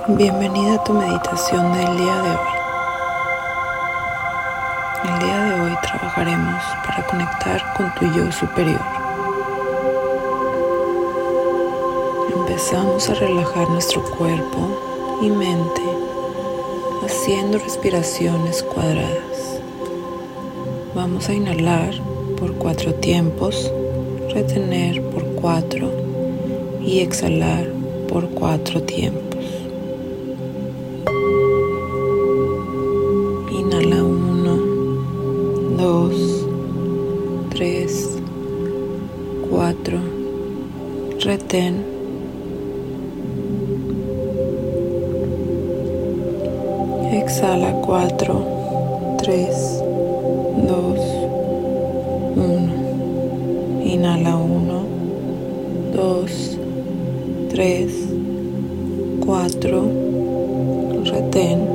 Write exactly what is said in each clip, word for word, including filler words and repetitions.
Bienvenida a tu meditación del día de hoy. El día de hoy trabajaremos para conectar con tu yo superior. Empezamos a relajar nuestro cuerpo y mente haciendo respiraciones cuadradas. Vamos a inhalar por cuatro tiempos, retener por cuatro y exhalar por cuatro tiempos. Inhala uno, dos, tres, cuatro, retén. Exhala cuatro, tres, dos, uno. Inhala uno, dos, tres, cuatro, retén.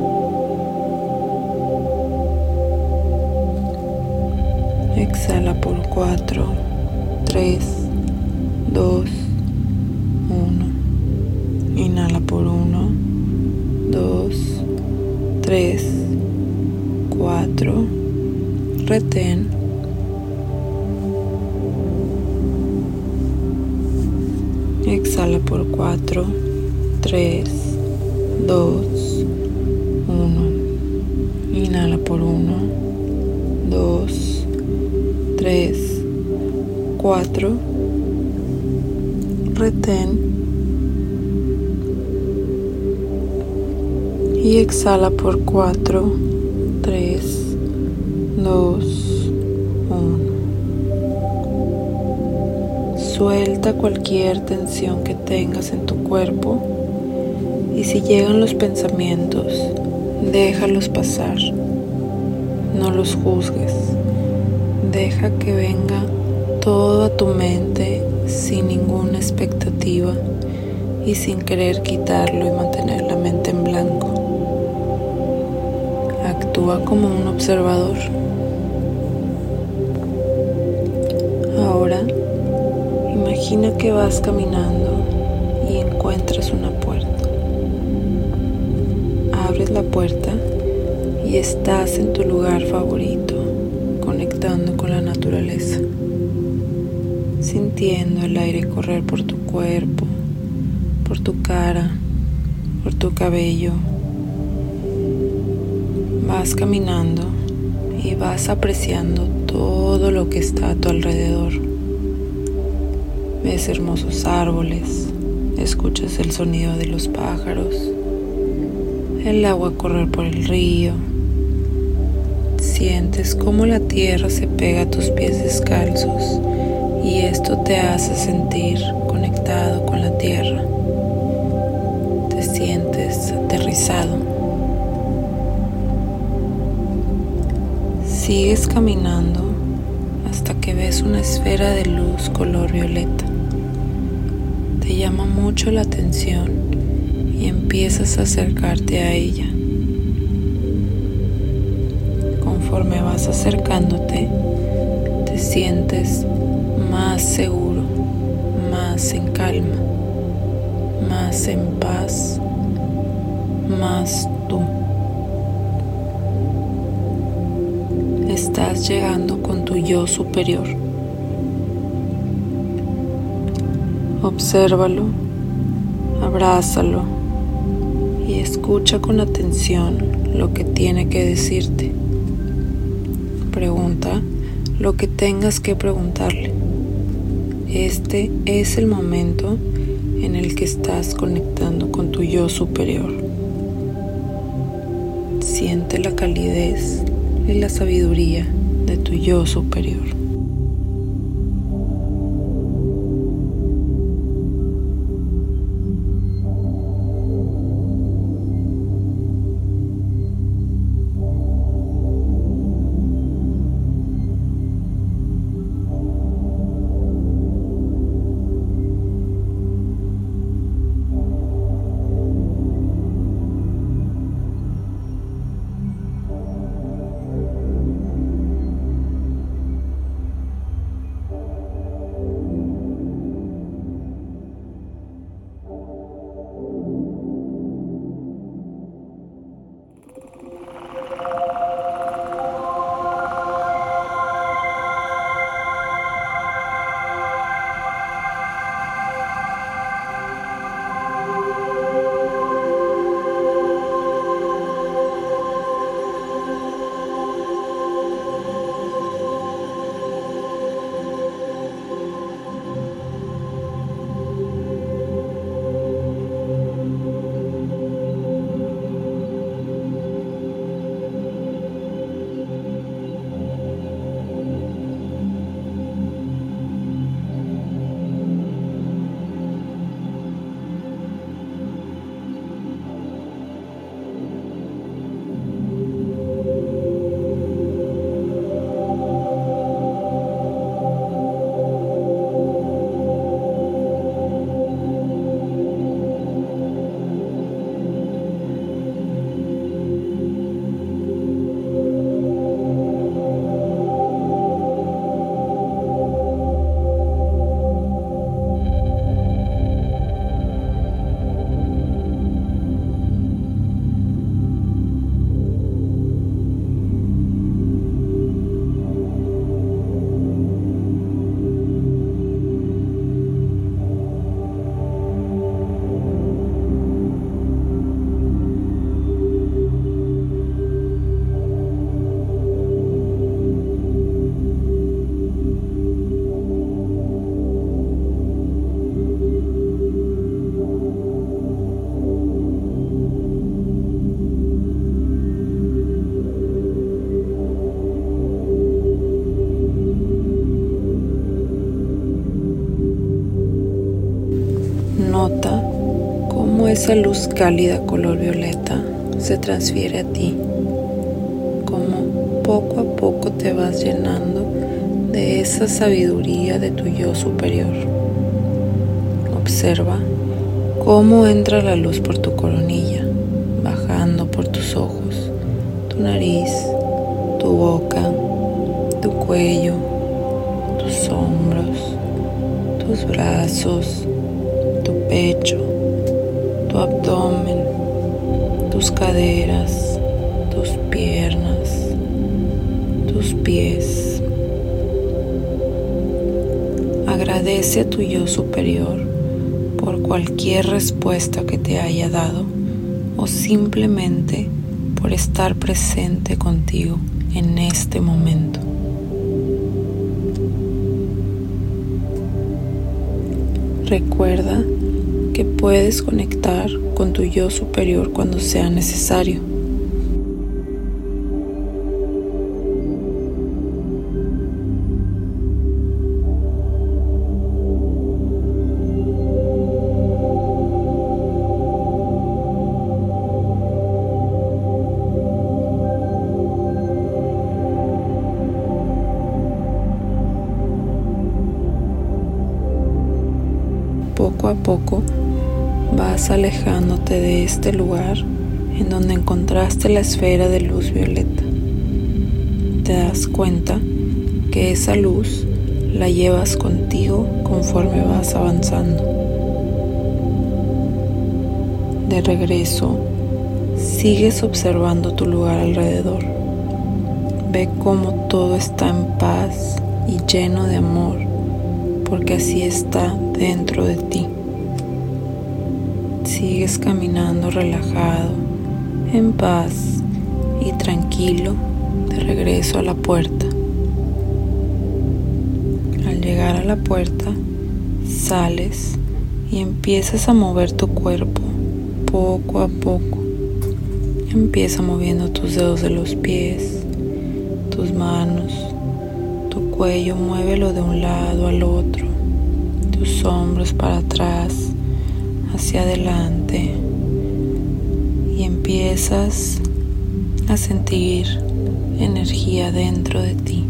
Exhala por cuatro, tres, dos, uno. Inhala por uno, dos, tres, cuatro, retén. Exhala por cuatro, tres, dos, uno. Inhala por uno, dos, tres, cuatro, retén y exhala por cuatro, tres, dos, uno. Suelta cualquier tensión que tengas en tu cuerpo y si llegan los pensamientos, déjalos pasar, no los juzgues. Deja que venga todo a tu mente sin ninguna expectativa y sin querer quitarlo y mantener la mente en blanco. Actúa como un observador. Ahora, imagina que vas caminando y encuentras una puerta. Abres la puerta y estás en tu lugar favorito, conectando con la naturaleza, sintiendo el aire correr por tu cuerpo, por tu cara, por tu cabello. Vas caminando y vas apreciando todo lo que está a tu alrededor. Ves hermosos árboles, escuchas el sonido de los pájaros, el agua correr por el río. Sientes cómo la tierra se pega a tus pies descalzos y esto te hace sentir conectado con la tierra. Te sientes aterrizado. Sigues caminando hasta que ves una esfera de luz color violeta. Te llama mucho la atención y empiezas a acercarte a ella. Conforme vas acercándote, te sientes más seguro, más en calma, más en paz, más tú. Estás llegando con tu yo superior. Obsérvalo, abrázalo y escucha con atención lo que tiene que decirte. Pregunta lo que tengas que preguntarle. Este es el momento en el que estás conectando con tu yo superior. Siente la calidez y la sabiduría de tu yo superior. nota cómo esa luz cálida color violeta se transfiere a ti, cómo poco a poco te vas llenando de esa sabiduría de tu yo superior. Observa cómo entra la luz por tu coronilla, bajando por tus ojos, tu nariz, tu boca, tu cuello, tus hombros, tus brazos, tu pecho, tu abdomen, tus caderas, tus piernas, tus pies. Agradece a tu yo superior por cualquier respuesta que te haya dado o simplemente por estar presente contigo en este momento. Recuerda que puedes conectar con tu yo superior cuando sea necesario. Poco a poco vas alejándote de este lugar en donde encontraste la esfera de luz violeta. Te das cuenta que esa luz la llevas contigo conforme vas avanzando. De regreso, sigues observando tu lugar alrededor. Ve cómo todo está en paz y lleno de amor, porque así está dentro de ti. Sigues caminando relajado, en paz y tranquilo de regreso a la puerta. Al llegar a la puerta, sales y empiezas a mover tu cuerpo poco a poco. Empieza moviendo tus dedos de los pies, tus manos, tu cuello, muévelo de un lado al otro, tus hombros para atrás, hacia adelante, y empiezas a sentir energía dentro de ti.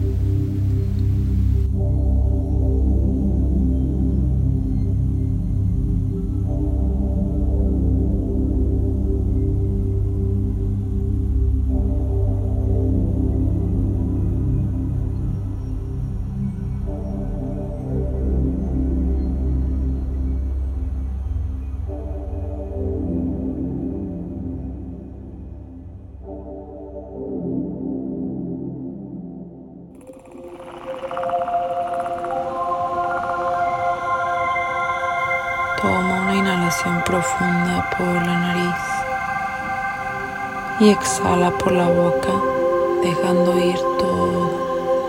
Toma una inhalación profunda por la nariz y exhala por la boca, dejando ir todo.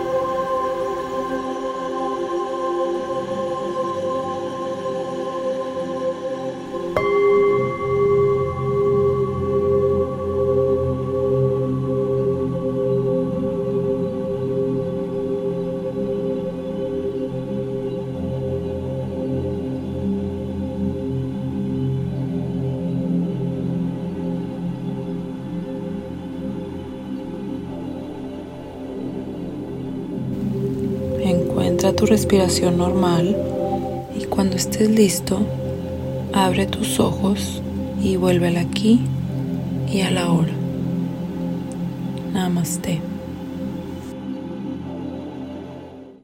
Encuentra tu respiración normal y cuando estés listo, abre tus ojos y vuelve al aquí y a la hora. Namaste.